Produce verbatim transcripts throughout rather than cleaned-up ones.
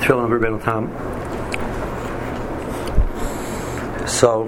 tefillin of Rabbeinu Tam. So,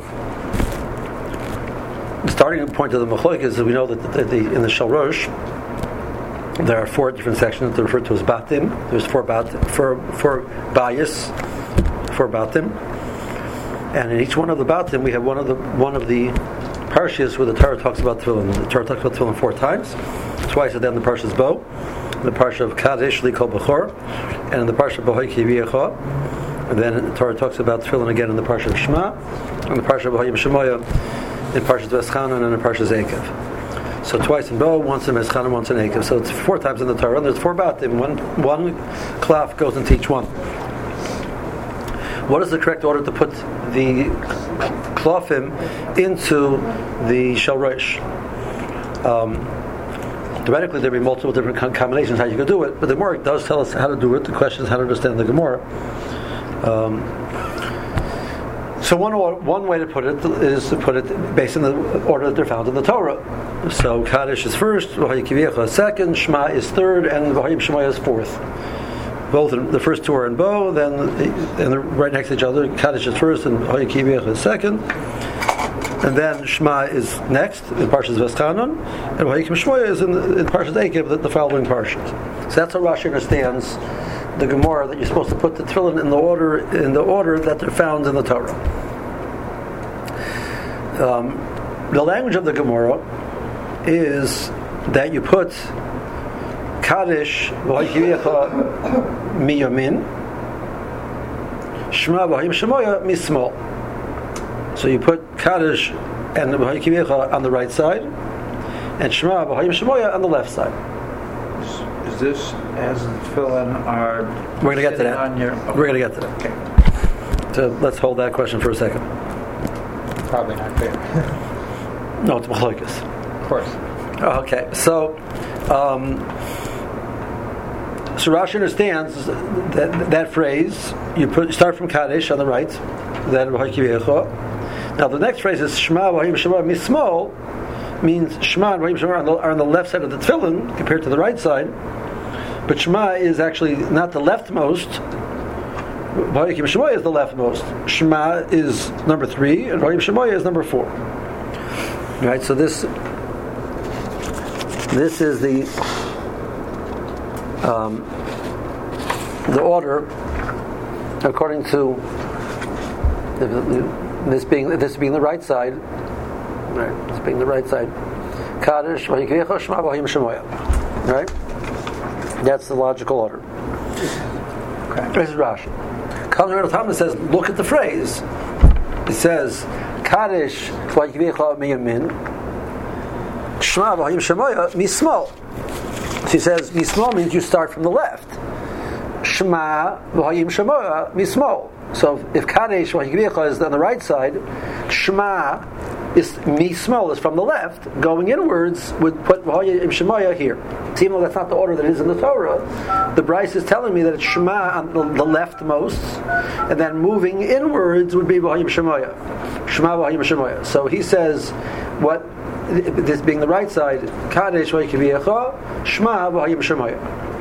the starting point of the Machlokes is that we know that the, the, in the Shalrosh there are four different sections that are referred to as Batim. There's four Batim, four, four Bayis, four Batim, and in each one of the Batim we have one of the one of the parshas where the Torah talks about tefillin. The Torah talks about tefillin four times, twice at the end of the Parshas Bo, the Parsha of Kadesh Likol Bechor, and in the Parsha of Bohai Kiviyecha. And then the Torah talks about tefillin again in the Parsha of Shema, and the Parsha of Bohai Shemoya, in Parshas Veschanan, and in Parshas Ekev. So twice in Bo, once in Veschanan, once in Ekev. So it's four times in the Torah, and there's four Batim. One one klaf goes into each one. What is the correct order to put the klafim into the Shalrosh? Um, theoretically, there would be multiple different combinations how you could do it, but the Gemara does tell us how to do it. The question is how to understand the Gemara. Um, so one one way to put it is to put it based on the order that they're found in the Torah. So Kaddish is first, V'haya Kiviyecha is second, Shema is third, and V'hayim Shemoya is fourth. Both in, the first two are in Bo, then and they're right next to each other. Kaddish is first, and V'haya Kiviyecha is second, and then Shema is next in Parshas Veschanan, and V'hayim Shemoya is in, in Parshas Ekev, the, the following parshas. So that's how Rashi understands the Gemara, that you're supposed to put the tefillin in the order in the order that they're found in the Torah. Um, the language of the Gemara is that you put Kaddish v'haykiviyecha miyamin, Shema v'hayim shemoya mismol. So you put Kaddish and v'haykiviyecha on the right side, and Shema v'hayim shemoya on the left side. Is this as the tefillin are? We're going to get to that. Your, okay. We're going to get to that. Okay. So let's hold that question for a second. Probably not clear. No, it's Machlokes. Of course. Okay, so um, so Rashi understands that that phrase. You put start from Kaddish on the right, then v'haykiviyecha. Now the next phrase is Shema v'hayim shemoya mismol, means Shema and v'hayim shemoya are on the left side of the tefillin compared to the right side. But Shema is actually not the leftmost. V'hayim shemoya is the leftmost. Shema is number three, and v'hayim shemoya is number four. Right. So this this is the um, the order according to the, the, this being this being the right side. Right. This being the right side. Kaddish v'haykiviyecha Shema v'hayim shemoya. Right. That's the logical order. Okay. This is Rashi. Kalman Talmud says, look at the phrase. It says, Kaddish v'haykiviyecha miyamin, Shema v'hayim shemoya mismol. So he says, mismol means you start from the left. Shema v'hayim shemoya mismol. So if Kaddish v'haykiviyecha is on the right side, Shema is mismol is from the left, going inwards would put v'hayim shemoya here. So even though that's not the order that is in the Torah, the Bryce is telling me that it's Shema on the, the leftmost, and then moving inwards would be v'hayim shemoya. Shema v'hayim shemoya. So he says, what this being the right side, Kaddish v'haykiviyecha, Shema v'hayim shemoya.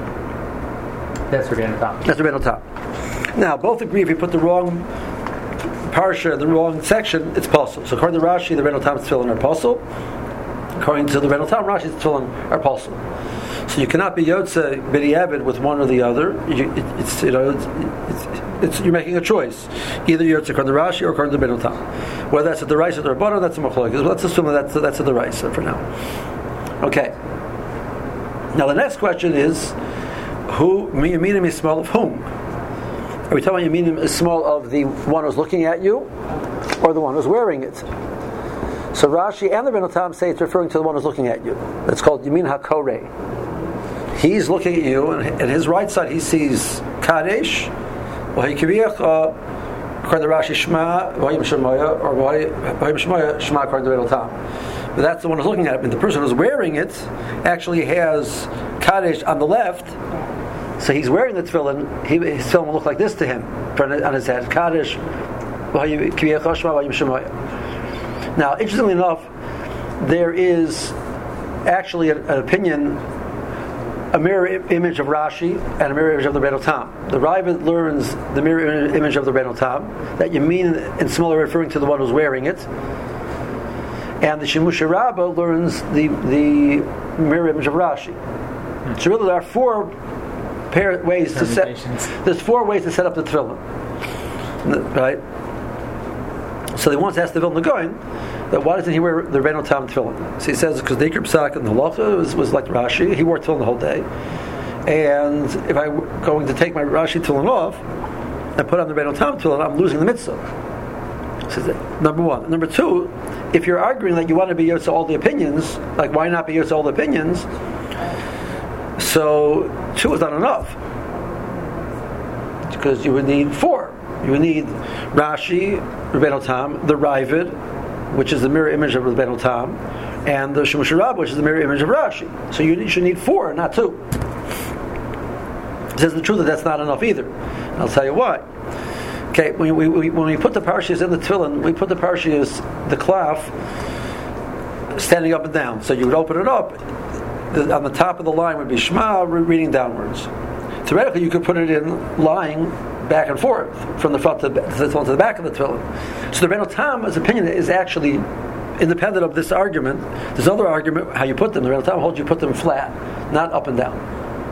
That's Rabbeinu Tam. That's Rabbeinu Tam. Now both agree if you put the wrong parsha, the wrong section, it's possible. So according to Rashi, the Rabbeinu Tam's tefillin are possible. According to the Rabbeinu Tam, Rashi's tefillin are possible. So you cannot be yotze b'diavad with one or the other. You, it, it's you know it's, it's, it's you're making a choice. Either yotze according to Rashi or according to Rabbeinu Tam. Whether that's at the rice or the bottom, that's a machlokes. Let's assume that that's, that's at the rice for now. Okay. Now the next question is, who yaminim is small of whom? Are we talking yaminim is small of the one who's looking at you, or the one who's wearing it? So Rashi and the Rabbeinu Tam say it's referring to the one who's looking at you. It's called Yamin HaKoreh. He's looking at you, and at his right side he sees Kaddish, v'haykiviyecha, according to Rashi, Shema, v'hayim shemoya, or v'hayim shemoya, Shema, according to Rabbeinu Tam. But that's the one who's looking at it. And the person who's wearing it actually has Kaddish on the left, so he's wearing the tefillin. He, his tefillin will look like this to him on his head. Kaddish, v'haykiviyecha, Shema, v'hayim shemoya. Now, interestingly enough, there is actually an, an opinion a mirror I- image of Rashi and a mirror image of the Rebbeinu Tam. The Ravid learns the mirror image of the Rebbeinu Tam, that you mean in smaller referring to the one who's wearing it. And the Shemusha Rabbah learns the the mirror image of Rashi. Hmm. So really there are four pair ways to set. There's four ways to set up the tefillin, right? So they once asked the Vilna Gaon that why doesn't he wear the Rebbeinu Tam tefillin? So he says because the Ikar Psak and the Halacha was, was like Rashi. He wore tefillin the whole day, and if I'm going to take my Rashi tefillin off and put on the Rebbeinu Tam tefillin, I'm losing the mitzvah. So that, number one. Number two, if you're arguing that you want to be yotze all the opinions, like why not be yotze all the opinions? So two is not enough because you would need four. You would need Rashi, Rebbeinu Tam, the Ravid, which is the mirror image of Rebbeinu Tam, and the Shemusha Rabbah, which is the mirror image of Rashi. So you should need four, not two. It says the truth that that's not enough either. And I'll tell you why. Okay, when we, we when we put the parashas in the tefillin, we put the parashas, the cloth, standing up and down. So you would open it up. On the top of the line would be Shema, reading downwards. Theoretically, you could put it in lying back and forth from the front to the, to the back of the tefillin. So the Rebbeinu Tam's opinion is actually independent of this argument. There's another argument how you put them. The Rebbeinu Tam holds you put them flat, not up and down.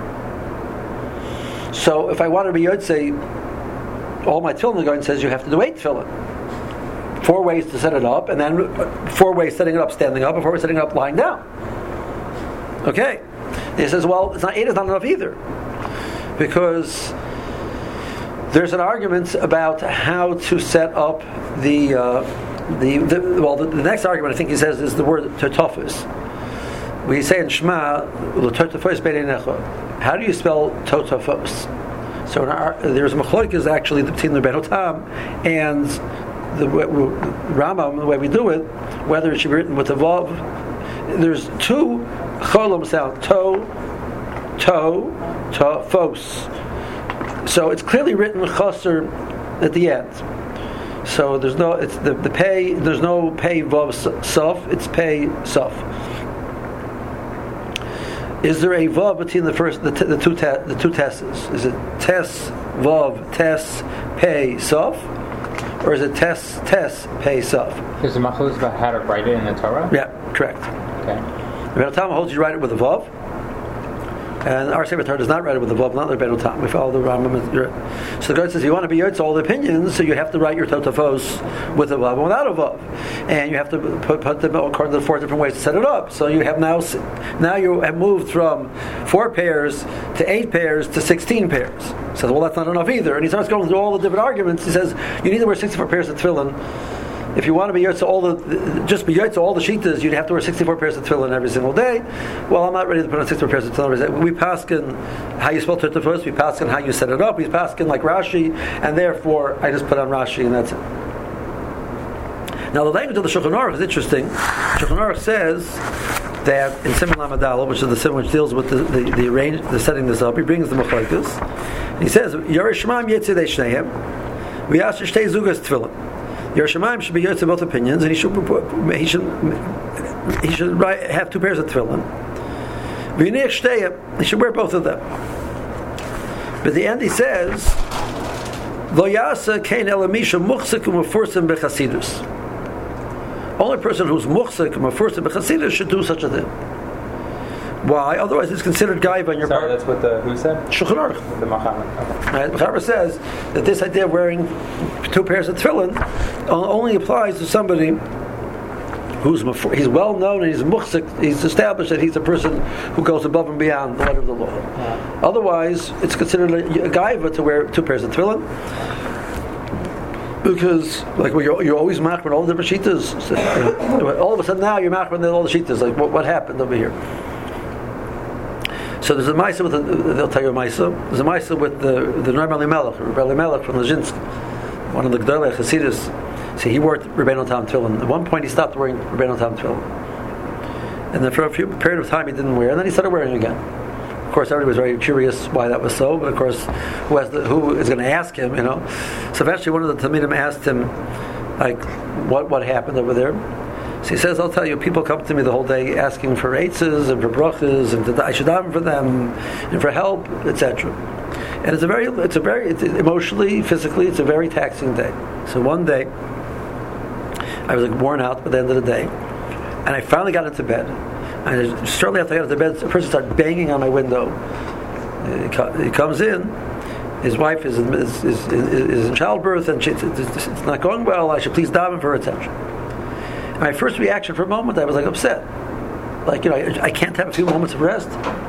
So if I want to be yotze, all my tefillin going says you have to do eight tefillin. Four ways to set it up, and then four ways setting it up standing up, and four ways setting it up lying down. Okay. He says, well, it's not eight is not enough either, because there's an argument about how to set up the uh, the, the well the, the next argument I think he says is the word totafos. We say in Shema, how do you spell totafos? So in our, there's a machlokes actually between the Rebbeinu Tam and the Rambam, the way we do it, whether it should be written with a vav. There's two cholam sound, to, to, to, fos. So it's clearly written chaser at the end. So there's no, it's the, the pay. There's no pay vav suf. It's pay suf. Is there a vav between the first, the, t- the two, te- the two tesses? Is it tes vav tes pay suf, or is it tes tes pay suf? There's a machlokes about how to write it in the Torah. Yeah, correct. Okay. The Rebbeinu Tam holds you write it with a vav, and our Sefer Torah does not write it with a vav, not the Rebbeinu Tam. We follow the Rambam. So the God says, if you want to be yotze all the opinions, so you have to write your totafos with a vav and without a vav, and you have to put, put them according to the four different ways to set it up. So you have now now you have moved from four pairs to eight pairs to sixteen pairs. He says, well, that's not enough either, and he starts going through all the different arguments. He says, you need to wear sixty-four pairs of tefillin. If you want to be yotze all the, just be yotze all the shitas, you'd have to wear sixty-four pairs of tefillin every single day. Well, I'm not ready to put on sixty-four pairs of tefillin. We paskin how you spell tefillin, we paskin how you set it up. We paskin like Rashi, and therefore I just put on Rashi, and that's it. Now the language of the Shulchan Aruch is interesting. Shulchan Aruch says that in Siman Lamed Aleph, which is the Siman which deals with the the, the arrange, the setting this up, he brings the machlokes. He says Yerushalayim Yetzidei Shneim, v'yasher Shtei Zugas Tefillin. Yerushalayim should be yotze both opinions, and he should he should he should write, have two pairs of tefillin. V'yinich Shtei, he should wear both of them. But at the end he says, Lo yasa kein elamisha muchzik u'mefursim bechasidus. Only person who's muchzik u'mefursim bechasidus should do such a thing. Why? Otherwise, it's considered gaiva on your Sorry, part. that's what the who said? Shulchan Aruch. The Machaber. Okay. Right? Machaber says that this idea of wearing two pairs of tefillin only applies to somebody who's he's well known and he's muchzik. He's established that he's a person who goes above and beyond the letter of the law. Yeah. Otherwise, it's considered a, a gaiva to wear two pairs of tefillin. Because, like, well, you're, you're always machman all the different shitas. So, all of a sudden now you're machman all the shitas. Like, what, what happened over here? So there's a Maisa with the, they'll tell you a Maisa. There's a Maisa with the the Rabbi Elimelech, Rabbi Elimelech from Lezhinsk, one of the Gdolei Hasidus. So he wore Rebbeinu Tam tefillin. At one point he stopped wearing Rebbeinu Tam tefillin, and then for a few period of time he didn't wear, and then he started wearing again. Of course, everybody was very curious why that was so, but of course, who has the, who is going to ask him? You know. So eventually, one of the Talmidim asked him, like, what what happened over there. So he says, I'll tell you, people come to me the whole day asking for eitzes and for brachas and to, I should daven for them and for help, et cetera. And it's a very, it's a very, it's emotionally, physically, it's a very taxing day. So one day, I was like worn out by the end of the day, and I finally got into bed. And shortly after I got into bed, a person started banging on my window. He comes in. His wife is in, is, is, is in childbirth, and she, it's, it's not going well. I should please daven for her, et cetera. And my first reaction for a moment, I was like upset. Like, you know, I, I can't have a few moments of rest.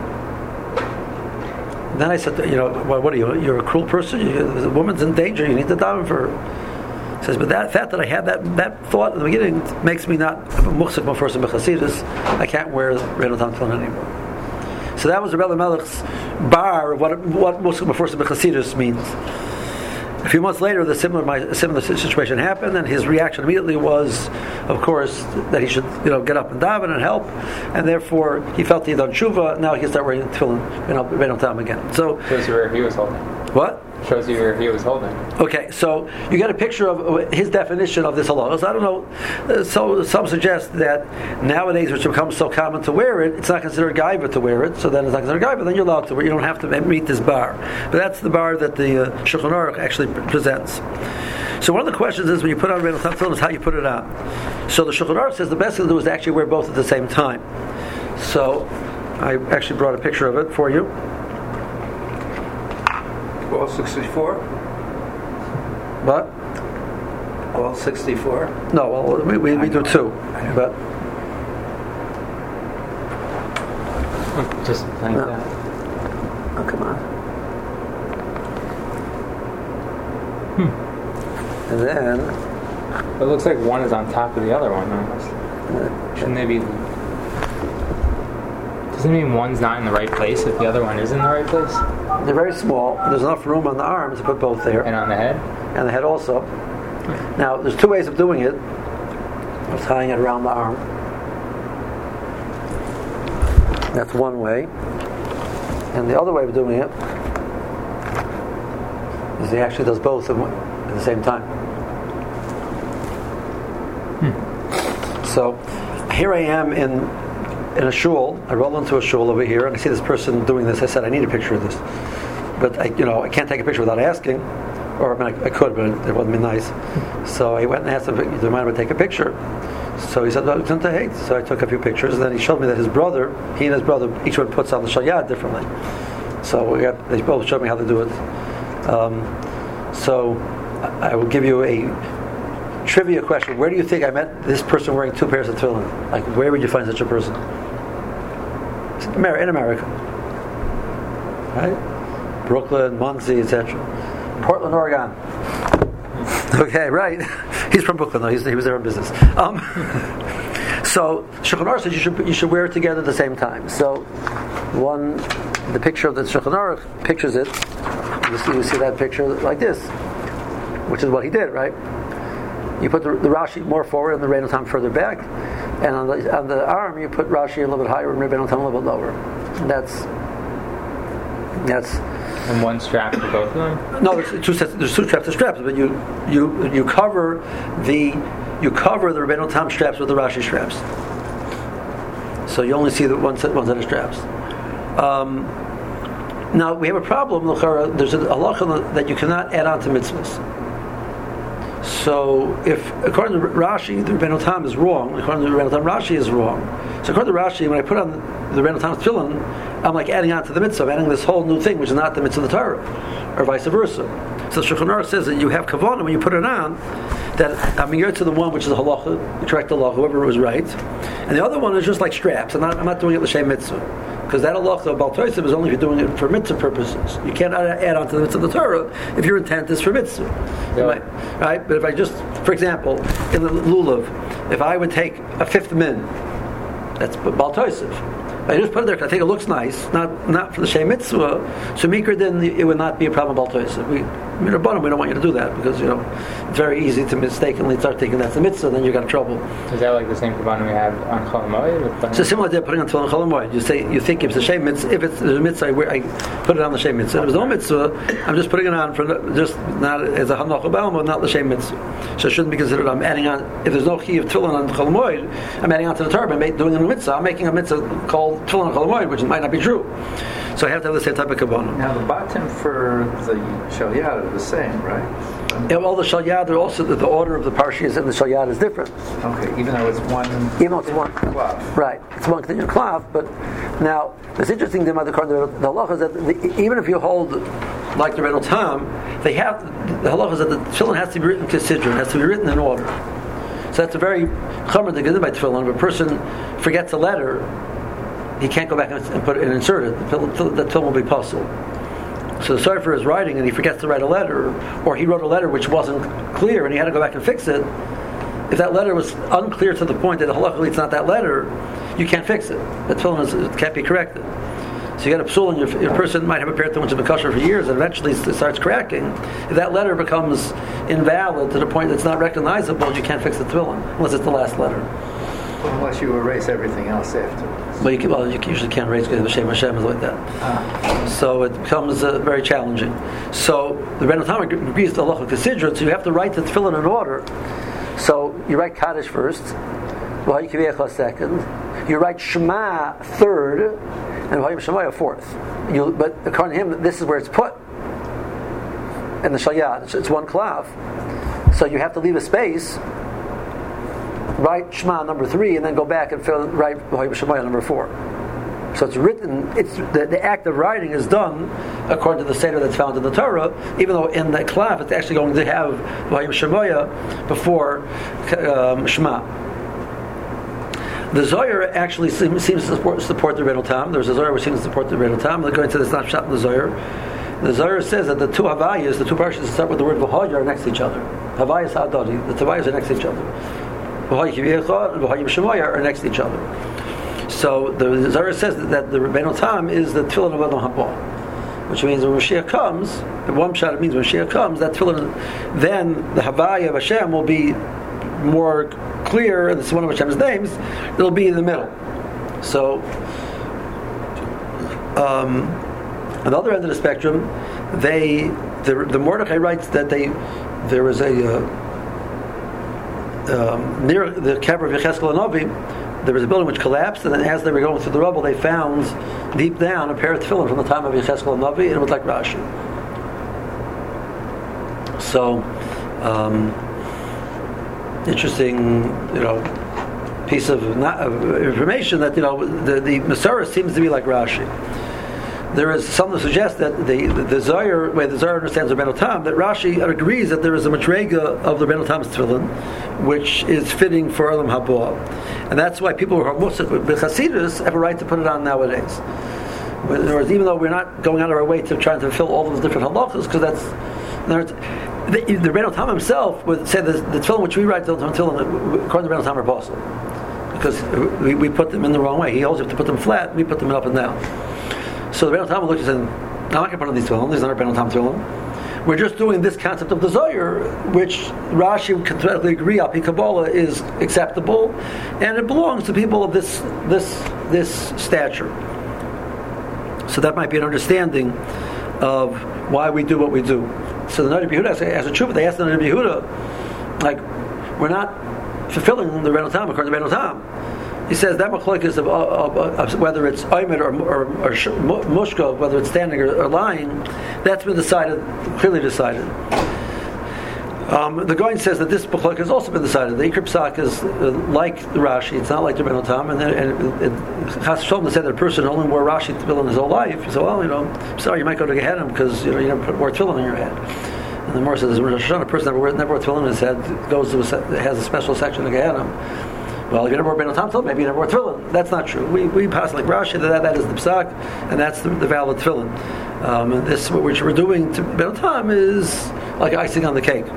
And then I said, you know, well, what are you? You're a cruel person. You, the woman's in danger. You need to daven for her. He says, but that fact that I had that, that thought in the beginning makes me not a muhsik person b'chasidus. I can't wear Reino Tam Tefillin anymore. So that was the Rebbe Melech's bar of what what muhsik person b'chasidus means. A few months later, the similar my, similar situation happened, and his reaction immediately was, of course, that he should, you know, get up and daven and help, and therefore he felt he'd done tshuva. Now he can start wearing tefillin, you know, Reino Tam again. So shows you where he was holding. What? Shows you where he was holding. Okay, so you get a picture of his definition of this halachah. So I don't know. So some suggest that nowadays, which becomes so common to wear it, it's not considered gaiva to wear it. So then it's not considered gaiva. Then you're allowed to wear. You don't have to meet this bar. But that's the bar that the uh, Shulchan Aruch actually presents. So one of the questions is when you put on Reino Tam Tefillin is how you put it on. So the Shulchan Aruch says the best thing to do is to actually wear both at the same time. So I actually brought a picture of it for you. All sixty-four? What? All sixty-four? No, well, we, we, we do two. But Just like no. that. Oh, come on. Hmm. And then It looks like one is on top of the other one almost. uh, Shouldn't they be? Doesn't it mean one's not in the right place if the other one is in the right place? they're very small. There's enough room on the arms to put both there. And on the head? And the head also. Now, there's two ways of doing it. Of tying it around the arm. That's one way. And the other way of doing it is he actually does both at the same time. Hmm. So, here I am in in a shul. I roll into a shul over here, and I see this person doing this. I said, I need a picture of this. But, I, you know, I can't take a picture without asking. Or, I mean, I, I could, but it wouldn't be nice. So I went and asked him, do you mind if I take a picture? So he said, well, hate. So I took a few pictures, and then he showed me that his brother, he and his brother, each one puts on the shalyad differently. So we got, they both showed me how to do it. Um, so I, I will give you a trivia question. Where do you think I met this person wearing two pairs of tefillin? Like, where would you find such a person? In America. Right? Brooklyn, Muncie, et cetera. Portland, Oregon. Okay, right. He's from Brooklyn, though. He's, he was there in business. Um, so, Shulchan Aruch says you should you should wear it together at the same time. So, one, the picture of the Shulchan Aruch pictures it. You see, you see that picture like this, which is what he did, right? You put the, the Rashi more forward and the Reino Tam further back, and on the on the arm you put Rashi a little bit higher and Reino Tam a little bit lower. And that's that's. And one strap for both of them? No, there's two sets. There's two straps. There's straps, but you you you cover the you cover the Reino Tam straps with the Rashi straps. So you only see the one set one set of straps. Um, now we have a problem. There's a halacha that you cannot add on to mitzvahs. So if according to Rashi, the Reino Tam is wrong. According to the Reino Tam, Rashi is wrong. So according to Rashi, when I put on the Reino Tam tefillin, I'm like adding on to the mitzvah, I'm adding this whole new thing, which is not the mitzvah of the Torah, or vice versa. So Shulchan Aruch says that you have kavanah when you put it on, that I'm here to the one which is the halacha, the correct halacha, whoever was right, and the other one is just like straps. I'm not, I'm not doing it l'shem mitzvah, because that halacha of Baal Tosef is only if you're doing it for mitzvah purposes. You can't add on to the mitzvah of the Torah if your intent is for mitzvah, yeah. Might, right? But if I just, for example, in the lulav, if I would take a fifth min, that's Baal Tosef. I just put it there because I think it looks nice, not not for the Shem Mitzvah. So Mikra, then it would not be a problem about Tosef. We Minabbanim, we don't want you to do that because you know it's very easy to mistakenly start thinking that's the mitzvah, then you got in trouble. Is that like the same kabbalah we have on Chol Hamoed? It's a similar idea putting on Tefillin Chol Hamoed. You say you think if it's a shem mitzvah, if it's a mitzvah, I, I put it on the shem mitzvah. If there's no mitzvah, I'm just putting it on for just not as a Hanoch Balma, not the shem mitzvah. So it shouldn't be considered. I'm adding on if there's no chi of Tefillin on Chol Hamoed, I'm adding on to the turban, doing a mitzvah. I'm making a mitzvah called Tefillin Chol Hamoed, which might not be true. So I have to have the same type of kabbalah. Now the batim for the shalyad are the same, right? Yeah, well, the shalyad, they're also the, the order of the parshas and the shalyad is different. Okay, even though it's one. Even though it's one. Cloth. Right, it's one continuous cloth. But now, it's interesting. The the halacha is that the, even if you hold like the Rebbe Tam, they have the halacha is that the tefillin has to be written considering, has to be written in order. So that's a very chomer to get in by tefillin. If a person forgets a letter, he can't go back and put it and insert it. The tefillin will be possible. So sorry for his writing, and he forgets to write a letter, or he wrote a letter which wasn't clear, and he had to go back and fix it. If that letter was unclear to the point that halachically it's not that letter, you can't fix it. The tefillin is, it can't be corrected. So you got a psul, and your, your person might have a pair of tefillin to be kosher for years, and eventually it starts cracking. If that letter becomes invalid to the point that it's not recognizable, you can't fix the tefillin unless it's the last letter. Unless you erase everything else afterwards. Well, you, can, well, you usually can't erase because Hashem Hashem is like that. Ah. So it becomes uh, very challenging. So the Rebbe Tam agrees to halacha considerate, so you have to write the tefillin in order. So you write Kaddish first, V'hai Kivyecha second, you write Shema third, and V'hai Shemaya fourth. You, but according to him, this is where it's put in the Shalyad. It's, it's one klav. So you have to leave a space. Write Shema number three, and then go back and fill, write Shemaya number four. So it's written. It's the, the act of writing is done according to the seder that's found in the Torah. Even though in the klaf it's actually going to have Shemaya before um, Shema. The Zohar actually seems, seems to support, support the Rebbe Tam. There's a Zohar which seems to support the Rebbe Tam. They're going to the snap shot in the Zohar. The Zohar says that the two Havayas, the two parshas that start with the word V'hoy, are next to each other. Havayas Hadadi, the Havayas are next to each other. V'hai Kivyecha and V'hai Shemaya are next to each other. So the Zohar says that, that the Rebbeinu Tam is the tefillin of Adam Haba, which means when Mashiach comes, the one shot it means when Mashiach comes, that tefillin, then the Havaya of Hashem will be more clear, and this is one of Hashem's names, it'll be in the middle. So, um, on the other end of the spectrum, they, the, the Mordechai writes that they, there was a, uh, Um, near the Kever of Yecheskel Hanavi, there was a building which collapsed, and then as they were going through the rubble, they found deep down a pair of tefillin from the time of Yecheskel Hanavi, and it was like Rashi. So, um, interesting, you know, piece of, not, of information that you know the the Masorah seems to be like Rashi. There is something to suggest that the the, the Zohar, where the Zohar understands the Rebbeinu Tam, that Rashi agrees that there is a madrega of the Rebbeinu Tam's tefillin, which is fitting for Olam Haba, and that's why people who are Musaf with Hasidus have a right to put it on nowadays. In other words, even though we're not going out of our way to try to fulfill all those different halachas, because that's in other words, the, the Rebbeinu Tam himself would say that the tefillin which we write the tefillin according to the Rebbeinu Tam are possible, because we, we put them in the wrong way. He holds you have to put them flat, we put them up and down. So the Rebbeinu Tam looked and said, I'm not going to put on these tefillin, these are not Rebbeinu Tam tefillin. We're just doing this concept of the Zohar, which Rashi would theoretically agree, Al Pi Kabbalah, is acceptable, and it belongs to people of this this this stature. So that might be an understanding of why we do what we do. So the Nadi Yehuda as a truth, they asked the Nadi Yehuda, like, we're not fulfilling the Rebbeinu Tam according to the Rebbeinu Tam. He says that machlokes of, of, of, of whether it's oimed or, or, or mushka, whether it's standing or, or lying, that's been decided, clearly decided. Um, the Goin says that this machlokes has also been decided. The Ikar Psak is uh, like the Rashi; it's not like the Rebbeinu Tam. And then Chas Shalom said that a person only wore Rashi tefillin his whole life. He said, "Well, you know, I'm sorry, you might go to Gehenna because you know you never put more tefillin in your head." And the Gemara says, "Rosh Hashanah, a person never wore, never wore tefillin in his head goes to a, has a special section of Gehenna." Well, if you never wore Rebbeinu Tam tefillin, maybe you never wore tefillin. That's not true. We we pass like Rashi that that is the psak, and that's the, the valid tefillin. Um, and this what we're doing to Rebbeinu Tam is like icing on the cake.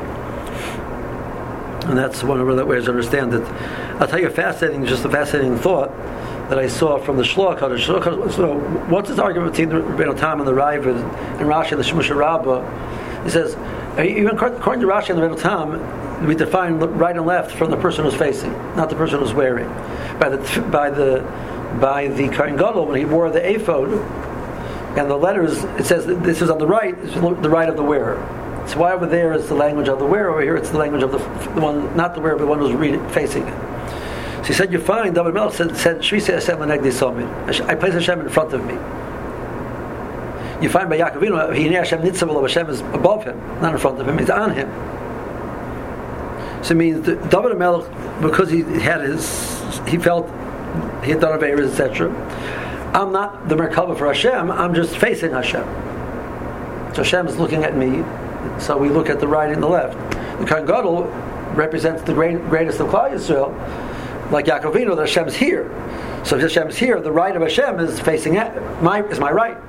And that's one of the ways to understand it. I'll tell you a fascinating, just a fascinating thought that I saw from the Shloach. The Shloach, so what's this argument between the Rebbeinu Tam and the Ravid and Rashi and the Shemush Rabbah? He says, even according to Rashi and the Rebbe Tam, we define right and left from the person who's facing, not the person who's wearing. By the by the by the Kohen Gadol, when he wore the ephod, and the letters, it says that this is on the right, it's the right of the wearer. So why over there is the language of the wearer, over here it's the language of the, the one, not the wearer, but the one who's reading, facing it. So he said, you find, David Melech said, said Shvisa Hashem L'negdi Somid. I place Hashem in front of me. You find by Yaakov Avinu, he Hashem Nitzav, Hashem is above him, not in front of him, he's on him. So it means that David Melech, because he had his, he felt he had done Averas, et cetera. I'm not the Merkava for Hashem, I'm just facing Hashem. So Hashem is looking at me, so we look at the right and the left. The Kohen Gadol represents the great, greatest of Klal Yisrael, like Yaakov Avinu, that Hashem is here. So if Hashem is here, the right of Hashem is facing my is my right.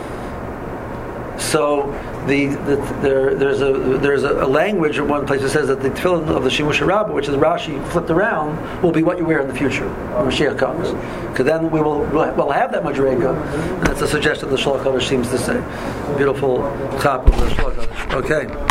So the, the there there's a there's a, a language in one place that says that the tefillin of the Shimush Rabbah, which is Rashi flipped around, will be what you wear in the future when Mashiach comes. Because then we will we'll have that madrega. And that's a suggestion the Shalach Kodesh seems to say. Beautiful top of the Shalach Kodesh. Okay.